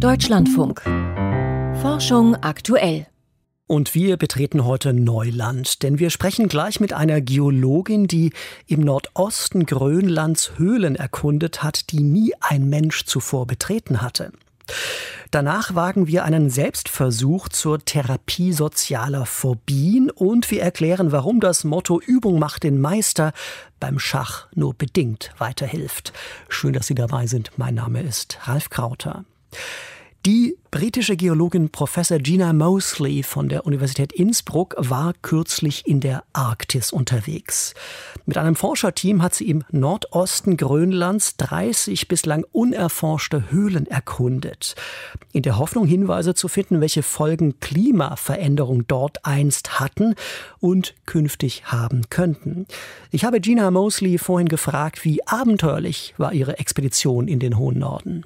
Deutschlandfunk. Forschung aktuell. Und wir betreten heute Neuland, denn wir sprechen gleich mit einer Geologin, die im Nordosten Grönlands Höhlen erkundet hat, die nie ein Mensch zuvor betreten hatte. Danach wagen wir einen Selbstversuch zur Therapie sozialer Phobien und wir erklären, warum das Motto Übung macht den Meister beim Schach nur bedingt weiterhilft. Schön, dass Sie dabei sind. Mein Name ist Ralf Krauter. Die britische Geologin Professor Gina Moseley von der Universität Innsbruck war kürzlich in der Arktis unterwegs. Mit einem Forscherteam hat sie im Nordosten Grönlands 30 bislang unerforschte Höhlen erkundet. In der Hoffnung, Hinweise zu finden, welche Folgen Klimaveränderung dort einst hatten und künftig haben könnten. Ich habe Gina Moseley vorhin gefragt, wie abenteuerlich war ihre Expedition in den hohen Norden.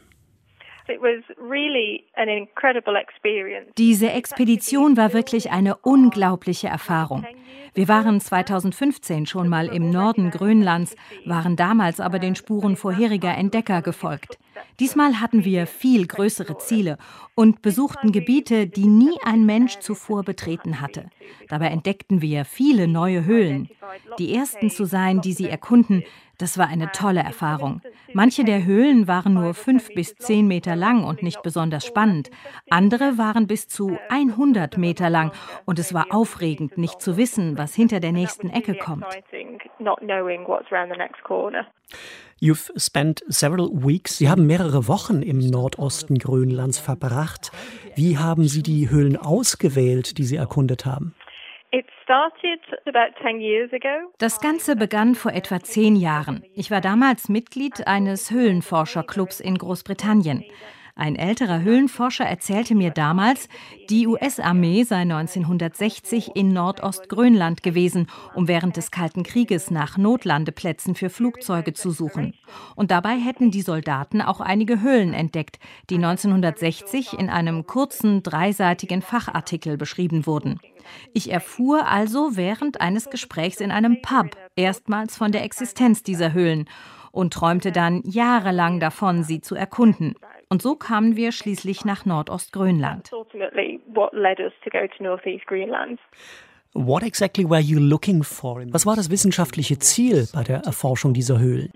Diese Expedition war wirklich eine unglaubliche Erfahrung. Wir waren 2015 schon mal im Norden Grönlands, waren damals aber den Spuren vorheriger Entdecker gefolgt. Diesmal hatten wir viel größere Ziele und besuchten Gebiete, die nie ein Mensch zuvor betreten hatte. Dabei entdeckten wir viele neue Höhlen. Die ersten zu sein, die sie erkunden, das war eine tolle Erfahrung. Manche der Höhlen waren nur 5 bis 10 Meter lang und nicht besonders spannend. Andere waren bis zu 100 Meter lang und es war aufregend, nicht zu wissen, was hinter der nächsten Ecke kommt. You've spent several weeks. Sie haben mehrere Wochen im Nordosten Grönlands verbracht. Wie haben Sie die Höhlen ausgewählt, die Sie erkundet haben? Das Ganze begann vor etwa 10 Jahren. Ich war damals Mitglied eines Höhlenforscherclubs in Großbritannien. Ein älterer Höhlenforscher erzählte mir damals, die US-Armee sei 1960 in Nordostgrönland gewesen, um während des Kalten Krieges nach Notlandeplätzen für Flugzeuge zu suchen. Und dabei hätten die Soldaten auch einige Höhlen entdeckt, die 1960 in einem kurzen, dreiseitigen Fachartikel beschrieben wurden. Ich erfuhr also während eines Gesprächs in einem Pub erstmals von der Existenz dieser Höhlen und träumte dann jahrelang davon, sie zu erkunden. Und so kamen wir schließlich nach Nordostgrönland. What exactly were you looking for? Was war das wissenschaftliche Ziel bei der Erforschung dieser Höhlen?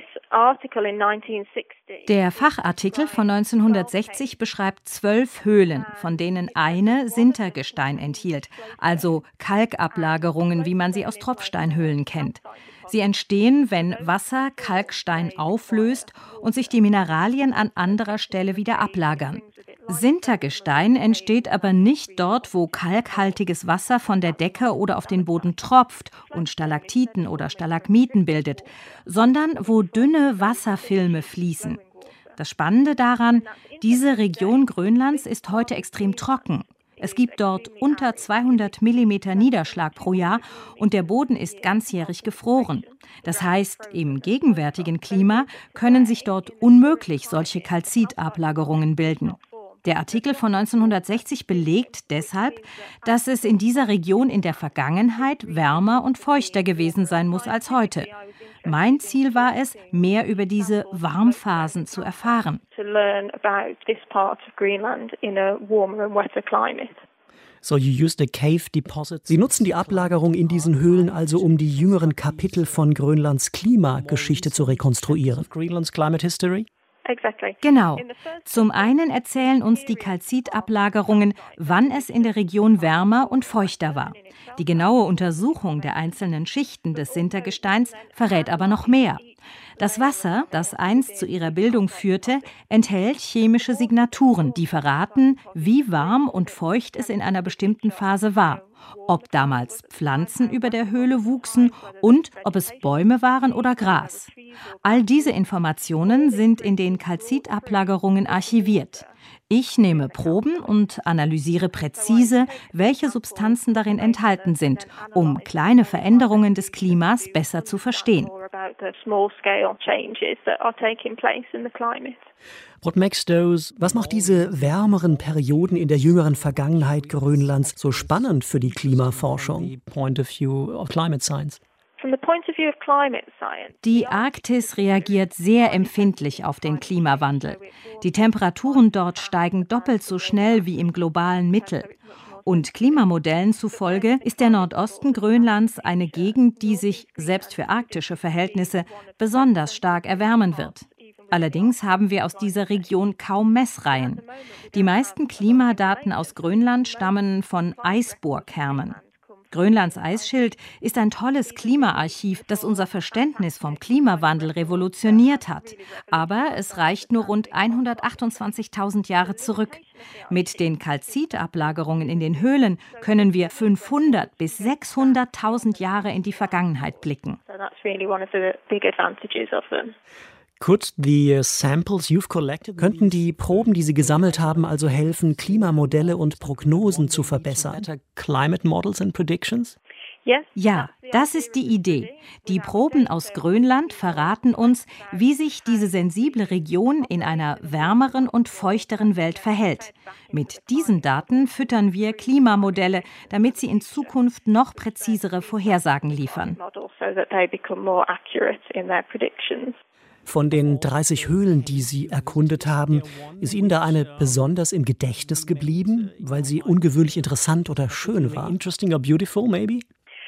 Der Fachartikel von 1960 beschreibt 12 Höhlen, von denen eine Sintergestein enthielt, also Kalkablagerungen, wie man sie aus Tropfsteinhöhlen kennt. Sie entstehen, wenn Wasser Kalkstein auflöst und sich die Mineralien an anderer Stelle wieder ablagern. Sintergestein entsteht aber nicht dort, wo kalkhaltiges Wasser von der Decke oder auf den Boden tropft und Stalaktiten oder Stalagmiten bildet, sondern wo dünne Wasserfilme fließen. Das Spannende daran, diese Region Grönlands ist heute extrem trocken. Es gibt dort unter 200 Millimeter Niederschlag pro Jahr und der Boden ist ganzjährig gefroren. Das heißt, im gegenwärtigen Klima können sich dort unmöglich solche Kalzitablagerungen bilden. Der Artikel von 1960 belegt deshalb, dass es in dieser Region in der Vergangenheit wärmer und feuchter gewesen sein muss als heute. Mein Ziel war es, mehr über diese Warmphasen zu erfahren. So you used a cave deposit. Sie nutzen die Ablagerung in diesen Höhlen also, um die jüngeren Kapitel von Grönlands Klimageschichte zu rekonstruieren. Grönlands Climate History? Genau. Zum einen erzählen uns die Kalzitablagerungen, wann es in der Region wärmer und feuchter war. Die genaue Untersuchung der einzelnen Schichten des Sintergesteins verrät aber noch mehr. Das Wasser, das einst zu ihrer Bildung führte, enthält chemische Signaturen, die verraten, wie warm und feucht es in einer bestimmten Phase war. Ob damals Pflanzen über der Höhle wuchsen und ob es Bäume waren oder Gras. All diese Informationen sind in den Kalzitablagerungen archiviert. Ich nehme Proben und analysiere präzise, welche Substanzen darin enthalten sind, um kleine Veränderungen des Klimas besser zu verstehen. Was macht diese wärmeren Perioden in der jüngeren Vergangenheit Grönlands so spannend für die Klimaforschung? Point of view of climate science. Die Arktis reagiert sehr empfindlich auf den Klimawandel. Die Temperaturen dort steigen doppelt so schnell wie im globalen Mittel. Und Klimamodellen zufolge ist der Nordosten Grönlands eine Gegend, die sich, selbst für arktische Verhältnisse, besonders stark erwärmen wird. Allerdings haben wir aus dieser Region kaum Messreihen. Die meisten Klimadaten aus Grönland stammen von Eisbohrkernen. Grönlands Eisschild ist ein tolles Klimaarchiv, das unser Verständnis vom Klimawandel revolutioniert hat. Aber es reicht nur rund 128.000 Jahre zurück. Mit den Kalzitablagerungen in den Höhlen können wir 500 bis 600.000 Jahre in die Vergangenheit blicken. Könnten die Proben, die Sie gesammelt haben, also helfen, Klimamodelle und Prognosen zu verbessern? Climate models and predictions? Ja, das ist die Idee. Die Proben aus Grönland verraten uns, wie sich diese sensible Region in einer wärmeren und feuchteren Welt verhält. Mit diesen Daten füttern wir Klimamodelle, damit sie in Zukunft noch präzisere Vorhersagen liefern. Von den 30 Höhlen, die Sie erkundet haben, ist Ihnen da eine besonders im Gedächtnis geblieben, weil sie ungewöhnlich interessant oder schön war? Interesting or beautiful, maybe?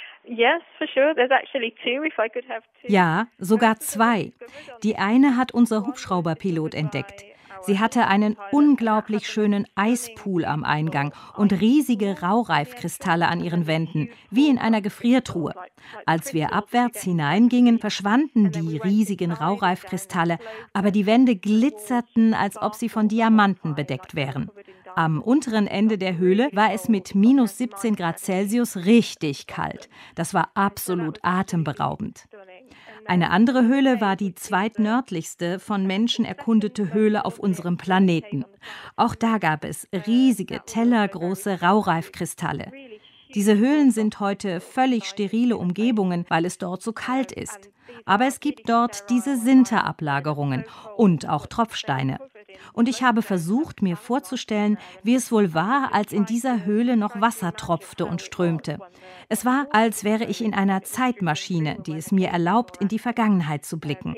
Ja, sogar 2. Die eine hat unser Hubschrauberpilot entdeckt. Sie hatte einen unglaublich schönen Eispool am Eingang und riesige Raureifkristalle an ihren Wänden, wie in einer Gefriertruhe. Als wir abwärts hineingingen, verschwanden die riesigen Raureifkristalle, aber die Wände glitzerten, als ob sie von Diamanten bedeckt wären. Am unteren Ende der Höhle war es mit minus 17 Grad Celsius richtig kalt. Das war absolut atemberaubend. Eine andere Höhle war die zweitnördlichste von Menschen erkundete Höhle auf unserem Planeten. Auch da gab es riesige, tellergroße Raureifkristalle. Diese Höhlen sind heute völlig sterile Umgebungen, weil es dort so kalt ist. Aber es gibt dort diese Sinterablagerungen und auch Tropfsteine. Und ich habe versucht, mir vorzustellen, wie es wohl war, als in dieser Höhle noch Wasser tropfte und strömte. Es war, als wäre ich in einer Zeitmaschine, die es mir erlaubt, in die Vergangenheit zu blicken.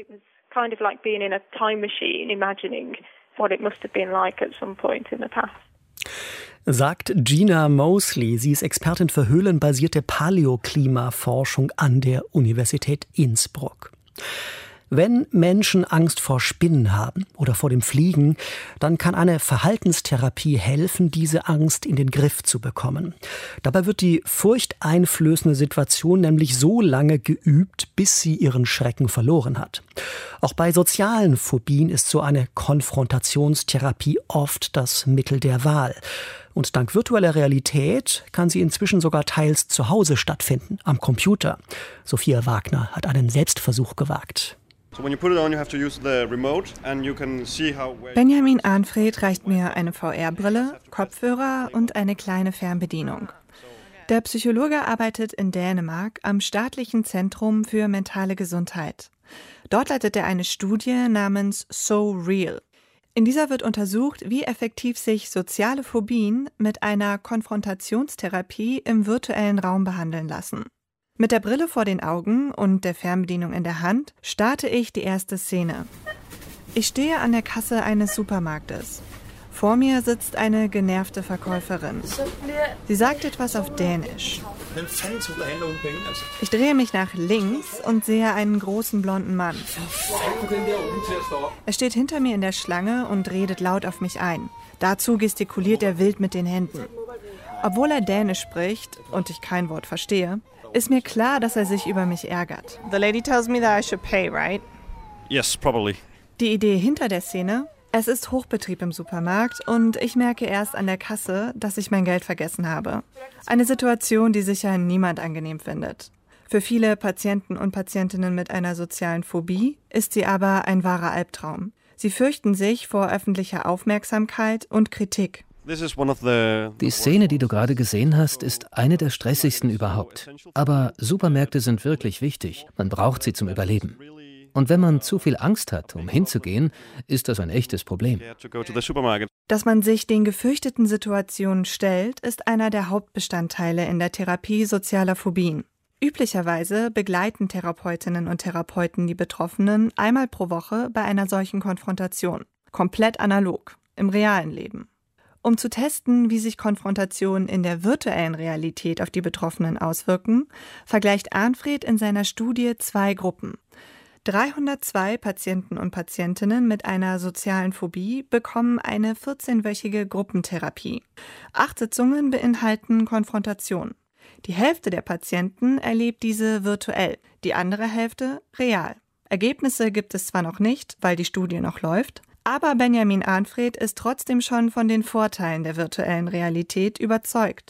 Sagt Gina Mosley. Sie ist Expertin für höhlenbasierte Paläoklimaforschung an der Universität Innsbruck. Wenn Menschen Angst vor Spinnen haben oder vor dem Fliegen, dann kann eine Verhaltenstherapie helfen, diese Angst in den Griff zu bekommen. Dabei wird die furchteinflößende Situation nämlich so lange geübt, bis sie ihren Schrecken verloren hat. Auch bei sozialen Phobien ist so eine Konfrontationstherapie oft das Mittel der Wahl. Und dank virtueller Realität kann sie inzwischen sogar teils zu Hause stattfinden, am Computer. Sophia Wagner hat einen Selbstversuch gewagt. Benjamin Arnfred reicht mir eine VR-Brille, Kopfhörer und eine kleine Fernbedienung. Der Psychologe arbeitet in Dänemark am Staatlichen Zentrum für mentale Gesundheit. Dort leitet er eine Studie namens So Real. In dieser wird untersucht, wie effektiv sich soziale Phobien mit einer Konfrontationstherapie im virtuellen Raum behandeln lassen. Mit der Brille vor den Augen und der Fernbedienung in der Hand starte ich die erste Szene. Ich stehe an der Kasse eines Supermarktes. Vor mir sitzt eine genervte Verkäuferin. Sie sagt etwas auf Dänisch. Ich drehe mich nach links und sehe einen großen blonden Mann. Er steht hinter mir in der Schlange und redet laut auf mich ein. Dazu gestikuliert er wild mit den Händen. Obwohl er Dänisch spricht und ich kein Wort verstehe, ist mir klar, dass er sich über mich ärgert. The lady tells me that I should pay, right? Yes, probably. Die Idee hinter der Szene: Es ist Hochbetrieb im Supermarkt und ich merke erst an der Kasse, dass ich mein Geld vergessen habe. Eine Situation, die sicher niemand angenehm findet. Für viele Patienten und Patientinnen mit einer sozialen Phobie ist sie aber ein wahrer Albtraum. Sie fürchten sich vor öffentlicher Aufmerksamkeit und Kritik. Die Szene, die du gerade gesehen hast, ist eine der stressigsten überhaupt. Aber Supermärkte sind wirklich wichtig. Man braucht sie zum Überleben. Und wenn man zu viel Angst hat, um hinzugehen, ist das ein echtes Problem. Dass man sich den gefürchteten Situationen stellt, ist einer der Hauptbestandteile in der Therapie sozialer Phobien. Üblicherweise begleiten Therapeutinnen und Therapeuten die Betroffenen einmal pro Woche bei einer solchen Konfrontation. Komplett analog, im realen Leben. Um zu testen, wie sich Konfrontationen in der virtuellen Realität auf die Betroffenen auswirken, vergleicht Arnfred in seiner Studie 2 Gruppen. 302 Patienten und Patientinnen mit einer sozialen Phobie bekommen eine 14-wöchige Gruppentherapie. 8 Sitzungen beinhalten Konfrontation. Die Hälfte der Patienten erlebt diese virtuell, die andere Hälfte real. Ergebnisse gibt es zwar noch nicht, weil die Studie noch läuft, aber Benjamin Arnfred ist trotzdem schon von den Vorteilen der virtuellen Realität überzeugt.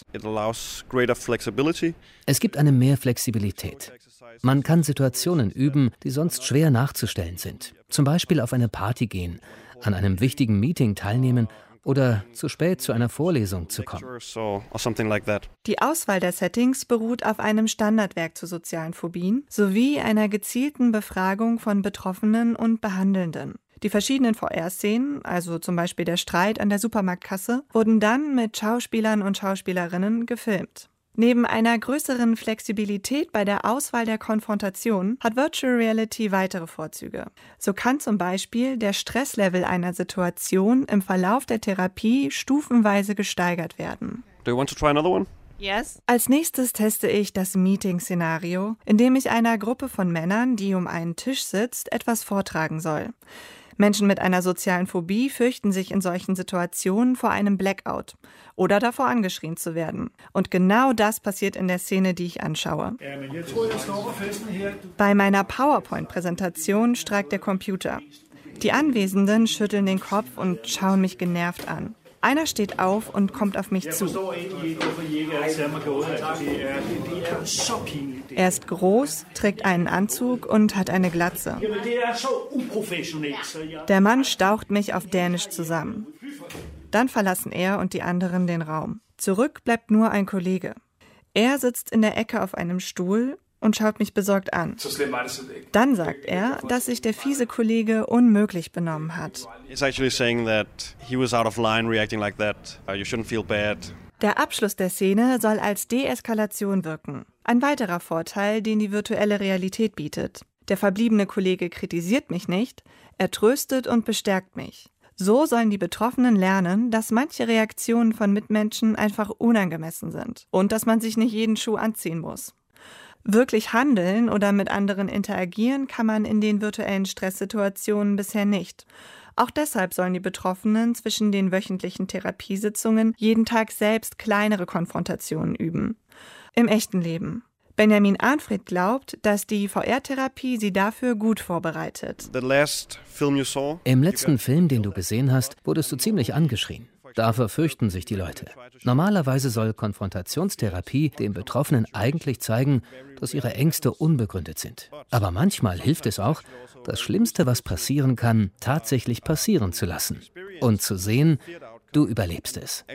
Es gibt eine mehr Flexibilität. Man kann Situationen üben, die sonst schwer nachzustellen sind. Zum Beispiel auf eine Party gehen, an einem wichtigen Meeting teilnehmen oder zu spät zu einer Vorlesung zu kommen. Die Auswahl der Settings beruht auf einem Standardwerk zu sozialen Phobien sowie einer gezielten Befragung von Betroffenen und Behandelnden. Die verschiedenen VR-Szenen, also zum Beispiel der Streit an der Supermarktkasse, wurden dann mit Schauspielern und Schauspielerinnen gefilmt. Neben einer größeren Flexibilität bei der Auswahl der Konfrontation hat Virtual Reality weitere Vorzüge. So kann zum Beispiel der Stresslevel einer Situation im Verlauf der Therapie stufenweise gesteigert werden. Do you want to try another one? Yes. Als nächstes teste ich das Meeting-Szenario, in dem ich einer Gruppe von Männern, die um einen Tisch sitzt, etwas vortragen soll. Menschen mit einer sozialen Phobie fürchten sich in solchen Situationen vor einem Blackout oder davor angeschrien zu werden. Und genau das passiert in der Szene, die ich anschaue. Bei meiner PowerPoint-Präsentation streikt der Computer. Die Anwesenden schütteln den Kopf und schauen mich genervt an. Einer steht auf und kommt auf mich zu. Er ist groß, trägt einen Anzug und hat eine Glatze. Der Mann staucht mich auf Dänisch zusammen. Dann verlassen er und die anderen den Raum. Zurück bleibt nur ein Kollege. Er sitzt in der Ecke auf einem Stuhl und schaut mich besorgt an. Dann sagt er, dass sich der fiese Kollege unmöglich benommen hat. Der Abschluss der Szene soll als Deeskalation wirken. Ein weiterer Vorteil, den die virtuelle Realität bietet. Der verbliebene Kollege kritisiert mich nicht, er tröstet und bestärkt mich. So sollen die Betroffenen lernen, dass manche Reaktionen von Mitmenschen einfach unangemessen sind und dass man sich nicht jeden Schuh anziehen muss. Wirklich handeln oder mit anderen interagieren kann man in den virtuellen Stresssituationen bisher nicht. Auch deshalb sollen die Betroffenen zwischen den wöchentlichen Therapiesitzungen jeden Tag selbst kleinere Konfrontationen üben. Im echten Leben. Benjamin Arnfred glaubt, dass die VR-Therapie sie dafür gut vorbereitet. Im letzten Film, den du gesehen hast, wurdest du ziemlich angeschrien. Davor fürchten sich die Leute. Normalerweise soll Konfrontationstherapie den Betroffenen eigentlich zeigen, dass ihre Ängste unbegründet sind. Aber manchmal hilft es auch, das Schlimmste, was passieren kann, tatsächlich passieren zu lassen. Und zu sehen, du überlebst es.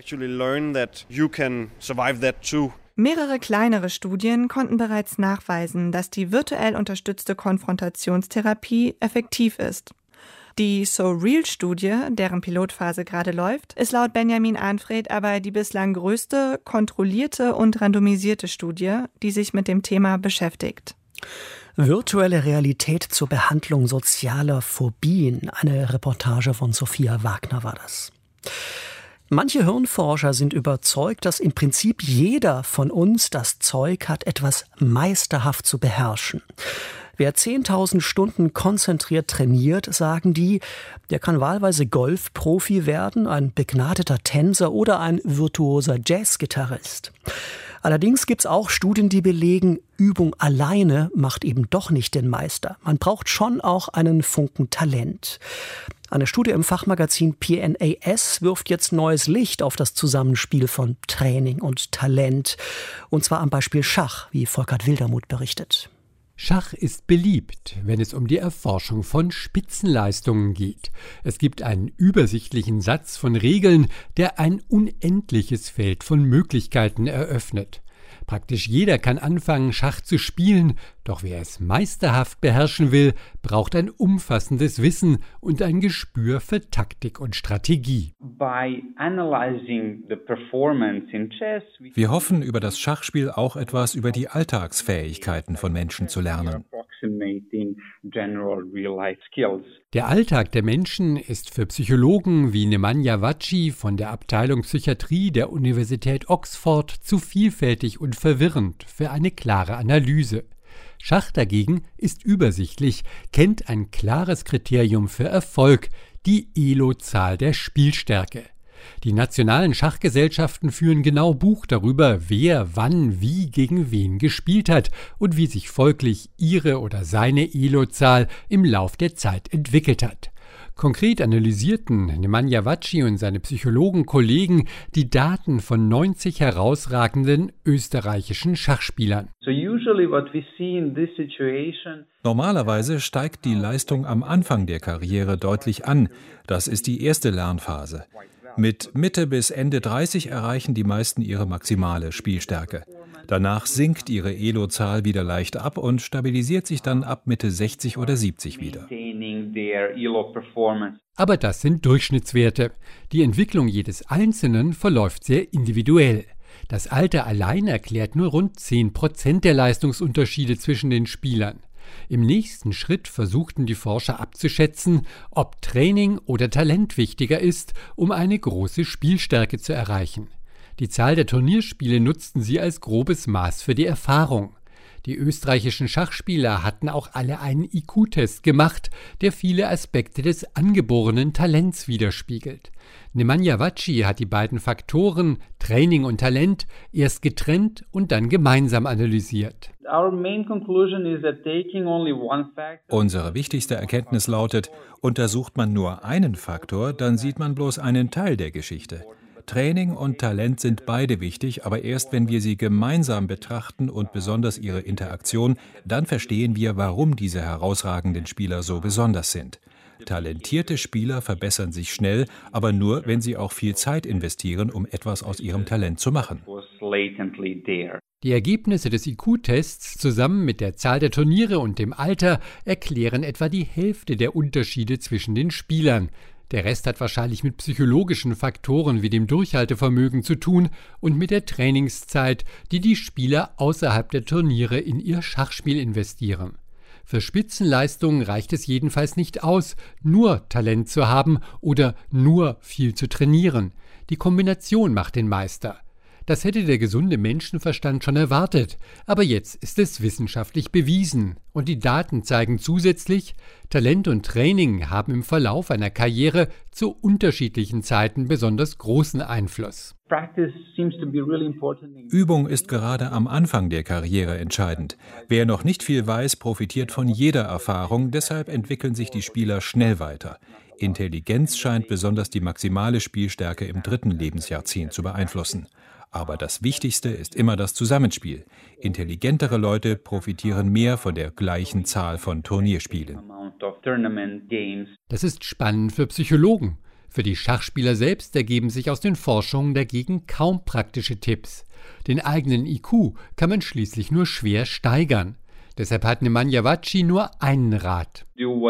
Mehrere kleinere Studien konnten bereits nachweisen, dass die virtuell unterstützte Konfrontationstherapie effektiv ist. Die So-Real-Studie, deren Pilotphase gerade läuft, ist laut Benjamin Arnfred aber die bislang größte, kontrollierte und randomisierte Studie, die sich mit dem Thema beschäftigt. Virtuelle Realität zur Behandlung sozialer Phobien. Eine Reportage von Sophia Wagner war das. Manche Hirnforscher sind überzeugt, dass im Prinzip jeder von uns das Zeug hat, etwas meisterhaft zu beherrschen. Wer 10.000 Stunden konzentriert trainiert, sagen die, der kann wahlweise Golfprofi werden, ein begnadeter Tänzer oder ein virtuoser Jazzgitarrist. Allerdings gibt's auch Studien, die belegen, Übung alleine macht eben doch nicht den Meister. Man braucht schon auch einen Funken Talent. Eine Studie im Fachmagazin PNAS wirft jetzt neues Licht auf das Zusammenspiel von Training und Talent. Und zwar am Beispiel Schach, wie Volkert Wildermuth berichtet. Schach ist beliebt, wenn es um die Erforschung von Spitzenleistungen geht. Es gibt einen übersichtlichen Satz von Regeln, der ein unendliches Feld von Möglichkeiten eröffnet. Praktisch jeder kann anfangen, Schach zu spielen, doch wer es meisterhaft beherrschen will, braucht ein umfassendes Wissen und ein Gespür für Taktik und Strategie. Wir hoffen, über das Schachspiel auch etwas über die Alltagsfähigkeiten von Menschen zu lernen. Der Alltag der Menschen ist für Psychologen wie Nemanja Vaci von der Abteilung Psychiatrie der Universität Oxford zu vielfältig und verwirrend für eine klare Analyse. Schach dagegen ist übersichtlich, kennt ein klares Kriterium für Erfolg, die Elo-Zahl der Spielstärke. Die nationalen Schachgesellschaften führen genau Buch darüber, wer wann wie gegen wen gespielt hat und wie sich folglich ihre oder seine Elo-Zahl im Lauf der Zeit entwickelt hat. Konkret analysierten Nemanja Vaci und seine Psychologen-Kollegen die Daten von 90 herausragenden österreichischen Schachspielern. Normalerweise steigt die Leistung am Anfang der Karriere deutlich an. Das ist die erste Lernphase. Mit Mitte bis Ende 30 erreichen die meisten ihre maximale Spielstärke. Danach sinkt ihre Elo-Zahl wieder leicht ab und stabilisiert sich dann ab Mitte 60 oder 70 wieder. Aber das sind Durchschnittswerte. Die Entwicklung jedes Einzelnen verläuft sehr individuell. Das Alter allein erklärt nur rund 10% der Leistungsunterschiede zwischen den Spielern. Im nächsten Schritt versuchten die Forscher abzuschätzen, ob Training oder Talent wichtiger ist, um eine große Spielstärke zu erreichen. Die Zahl der Turnierspiele nutzten sie als grobes Maß für die Erfahrung. Die österreichischen Schachspieler hatten auch alle einen IQ-Test gemacht, der viele Aspekte des angeborenen Talents widerspiegelt. Nemanja Vaci hat die beiden Faktoren Training und Talent erst getrennt und dann gemeinsam analysiert. Unsere wichtigste Erkenntnis lautet, untersucht man nur einen Faktor, dann sieht man bloß einen Teil der Geschichte. Training und Talent sind beide wichtig, aber erst wenn wir sie gemeinsam betrachten und besonders ihre Interaktion, dann verstehen wir, warum diese herausragenden Spieler so besonders sind. Talentierte Spieler verbessern sich schnell, aber nur, wenn sie auch viel Zeit investieren, um etwas aus ihrem Talent zu machen. Die Ergebnisse des IQ-Tests zusammen mit der Zahl der Turniere und dem Alter erklären etwa die Hälfte der Unterschiede zwischen den Spielern. Der Rest hat wahrscheinlich mit psychologischen Faktoren wie dem Durchhaltevermögen zu tun und mit der Trainingszeit, die die Spieler außerhalb der Turniere in ihr Schachspiel investieren. Für Spitzenleistungen reicht es jedenfalls nicht aus, nur Talent zu haben oder nur viel zu trainieren. Die Kombination macht den Meister. Das hätte der gesunde Menschenverstand schon erwartet, aber jetzt ist es wissenschaftlich bewiesen. Und die Daten zeigen zusätzlich, Talent und Training haben im Verlauf einer Karriere zu unterschiedlichen Zeiten besonders großen Einfluss. Übung ist gerade am Anfang der Karriere entscheidend. Wer noch nicht viel weiß, profitiert von jeder Erfahrung, deshalb entwickeln sich die Spieler schnell weiter. Intelligenz scheint besonders die maximale Spielstärke im 3. Lebensjahrzehnt zu beeinflussen. Aber das Wichtigste ist immer das Zusammenspiel. Intelligentere Leute profitieren mehr von der gleichen Zahl von Turnierspielen. Das ist spannend für Psychologen. Für die Schachspieler selbst ergeben sich aus den Forschungen dagegen kaum praktische Tipps. Den eigenen IQ kann man schließlich nur schwer steigern. Deshalb hat Nemanja Vaci nur einen Rat.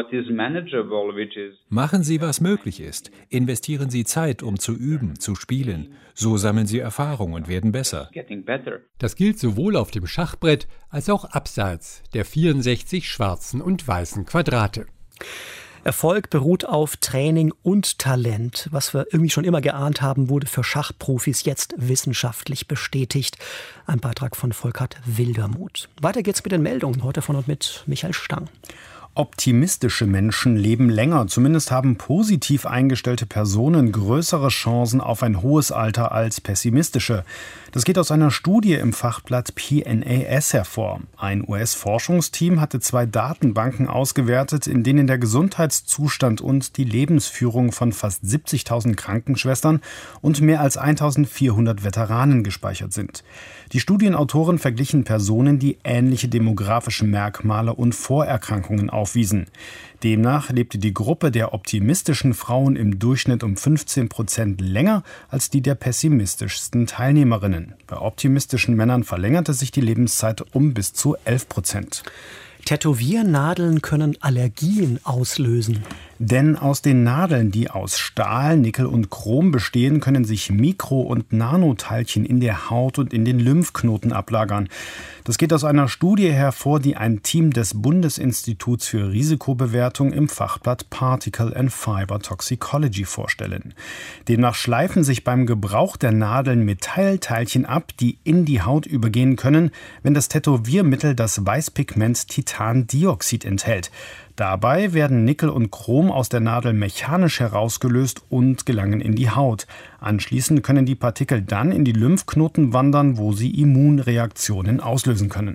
Machen Sie, was möglich ist. Investieren Sie Zeit, um zu üben, zu spielen. So sammeln Sie Erfahrung und werden besser. Das gilt sowohl auf dem Schachbrett als auch abseits der 64 schwarzen und weißen Quadrate. Erfolg beruht auf Training und Talent. Was wir irgendwie schon immer geahnt haben, wurde für Schachprofis jetzt wissenschaftlich bestätigt. Ein Beitrag von Volkert Wildermuth. Weiter geht's mit den Meldungen, heute von und mit Michael Stang. Optimistische Menschen leben länger. Zumindest haben positiv eingestellte Personen größere Chancen auf ein hohes Alter als pessimistische. Das geht aus einer Studie im Fachblatt PNAS hervor. Ein US-Forschungsteam hatte 2 Datenbanken ausgewertet, in denen der Gesundheitszustand und die Lebensführung von fast 70.000 Krankenschwestern und mehr als 1.400 Veteranen gespeichert sind. Die Studienautoren verglichen Personen, die ähnliche demografische Merkmale und Vorerkrankungen aufweisen, aufwiesen. Demnach lebte die Gruppe der optimistischen Frauen im Durchschnitt um 15% länger als die der pessimistischsten Teilnehmerinnen. Bei optimistischen Männern verlängerte sich die Lebenszeit um bis zu 11%. Tätowiernadeln können Allergien auslösen. Denn aus den Nadeln, die aus Stahl, Nickel und Chrom bestehen, können sich Mikro- und Nanoteilchen in der Haut und in den Lymphknoten ablagern. Das geht aus einer Studie hervor, die ein Team des Bundesinstituts für Risikobewertung im Fachblatt Particle and Fiber Toxicology vorstellen. Demnach schleifen sich beim Gebrauch der Nadeln Metallteilchen ab, die in die Haut übergehen können, wenn das Tätowiermittel das Weißpigment Titandioxid enthält. Dabei werden Nickel und Chrom aus der Nadel mechanisch herausgelöst und gelangen in die Haut. Anschließend können die Partikel dann in die Lymphknoten wandern, wo sie Immunreaktionen auslösen können.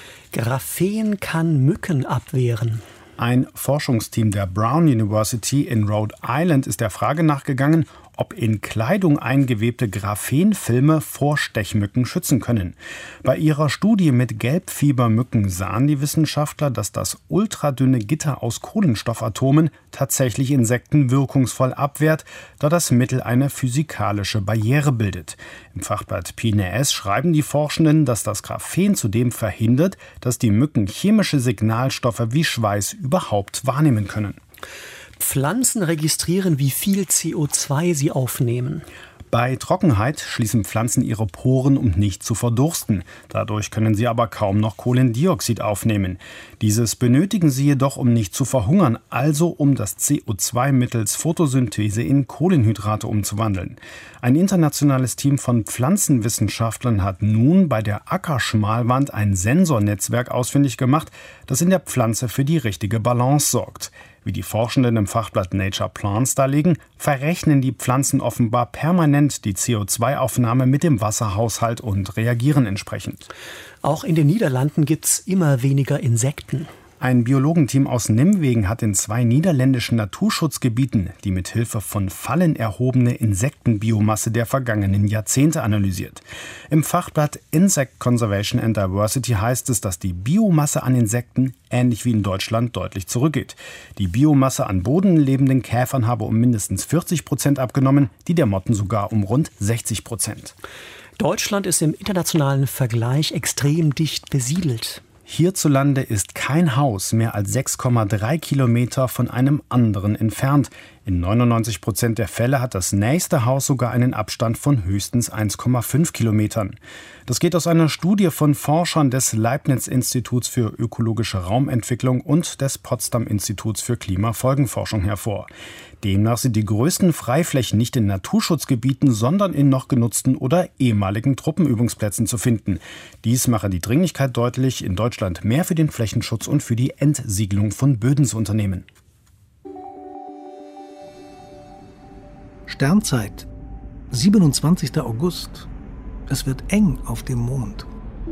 Graphen kann Mücken abwehren. Ein Forschungsteam der Brown University in Rhode Island ist der Frage nachgegangen, ob in Kleidung eingewebte Graphenfilme vor Stechmücken schützen können. Bei ihrer Studie mit Gelbfiebermücken sahen die Wissenschaftler, dass das ultradünne Gitter aus Kohlenstoffatomen tatsächlich Insekten wirkungsvoll abwehrt, da das Mittel eine physikalische Barriere bildet. Im Fachblatt PNAS schreiben die Forschenden, dass das Graphen zudem verhindert, dass die Mücken chemische Signalstoffe wie Schweiß überhaupt wahrnehmen können. Pflanzen registrieren, wie viel CO2 sie aufnehmen. Bei Trockenheit schließen Pflanzen ihre Poren, um nicht zu verdursten. Dadurch können sie aber kaum noch Kohlendioxid aufnehmen. Dieses benötigen sie jedoch, um nicht zu verhungern, also um das CO2 mittels Photosynthese in Kohlenhydrate umzuwandeln. Ein internationales Team von Pflanzenwissenschaftlern hat nun bei der Ackerschmalwand ein Sensornetzwerk ausfindig gemacht, das in der Pflanze für die richtige Balance sorgt. Wie die Forschenden im Fachblatt Nature Plants darlegen, verrechnen die Pflanzen offenbar permanent die CO2-Aufnahme mit dem Wasserhaushalt und reagieren entsprechend. Auch in den Niederlanden gibt's immer weniger Insekten. Ein Biologenteam aus Nimwegen hat in 2 niederländischen Naturschutzgebieten die mit Hilfe von Fallen erhobene Insektenbiomasse der vergangenen Jahrzehnte analysiert. Im Fachblatt Insect Conservation and Diversity heißt es, dass die Biomasse an Insekten ähnlich wie in Deutschland deutlich zurückgeht. Die Biomasse an bodenlebenden Käfern habe um mindestens 40% abgenommen, die der Motten sogar um rund 60%. Deutschland ist im internationalen Vergleich extrem dicht besiedelt. Hierzulande ist kein Haus mehr als 6,3 Kilometer von einem anderen entfernt. In 99% der Fälle hat das nächste Haus sogar einen Abstand von höchstens 1,5 Kilometern. Das geht aus einer Studie von Forschern des Leibniz-Instituts für ökologische Raumentwicklung und des Potsdam-Instituts für Klimafolgenforschung hervor. Demnach sind die größten Freiflächen nicht in Naturschutzgebieten, sondern in noch genutzten oder ehemaligen Truppenübungsplätzen zu finden. Dies mache die Dringlichkeit deutlich, in Deutschland mehr für den Flächenschutz und für die Entsiegelung von Böden zu unternehmen. Sternzeit, 27. August. Es wird eng auf dem Mond.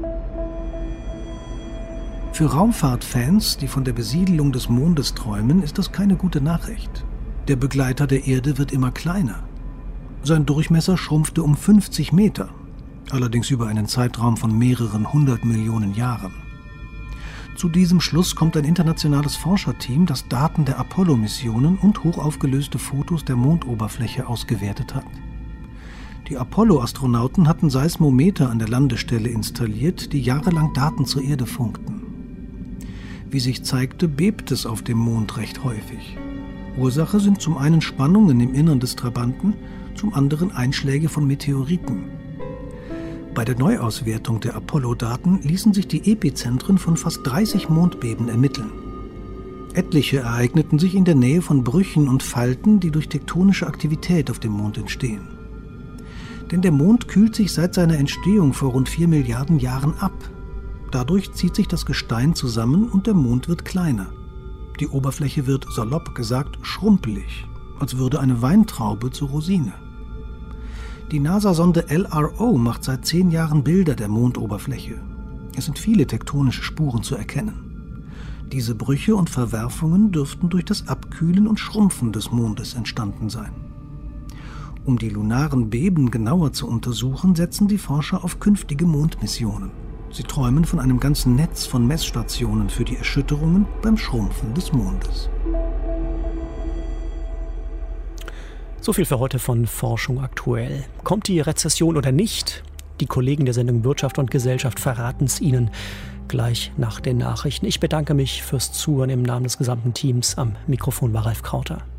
Für Raumfahrtfans, die von der Besiedelung des Mondes träumen, ist das keine gute Nachricht. Der Begleiter der Erde wird immer kleiner. Sein Durchmesser schrumpfte um 50 Meter, allerdings über einen Zeitraum von mehreren 100 Millionen Jahren. Zu diesem Schluss kommt ein internationales Forscherteam, das Daten der Apollo-Missionen und hochaufgelöste Fotos der Mondoberfläche ausgewertet hat. Die Apollo-Astronauten hatten Seismometer an der Landestelle installiert, die jahrelang Daten zur Erde funkten. Wie sich zeigte, bebt es auf dem Mond recht häufig. Ursache sind zum einen Spannungen im Innern des Trabanten, zum anderen Einschläge von Meteoriten. Bei der Neuauswertung der Apollo-Daten ließen sich die Epizentren von fast 30 Mondbeben ermitteln. Etliche ereigneten sich in der Nähe von Brüchen und Falten, die durch tektonische Aktivität auf dem Mond entstehen. Denn der Mond kühlt sich seit seiner Entstehung vor rund 4 Milliarden Jahren ab. Dadurch zieht sich das Gestein zusammen und der Mond wird kleiner. Die Oberfläche wird, salopp gesagt, schrumpelig, als würde eine Weintraube zur Rosine. Die NASA-Sonde LRO macht seit 10 Jahren Bilder der Mondoberfläche. Es sind viele tektonische Spuren zu erkennen. Diese Brüche und Verwerfungen dürften durch das Abkühlen und Schrumpfen des Mondes entstanden sein. Um die lunaren Beben genauer zu untersuchen, setzen die Forscher auf künftige Mondmissionen. Sie träumen von einem ganzen Netz von Messstationen für die Erschütterungen beim Schrumpfen des Mondes. So viel für heute von Forschung aktuell. Kommt die Rezession oder nicht? Die Kollegen der Sendung Wirtschaft und Gesellschaft verraten es Ihnen gleich nach den Nachrichten. Ich bedanke mich fürs Zuhören im Namen des gesamten Teams. Am Mikrofon war Ralf Krauter.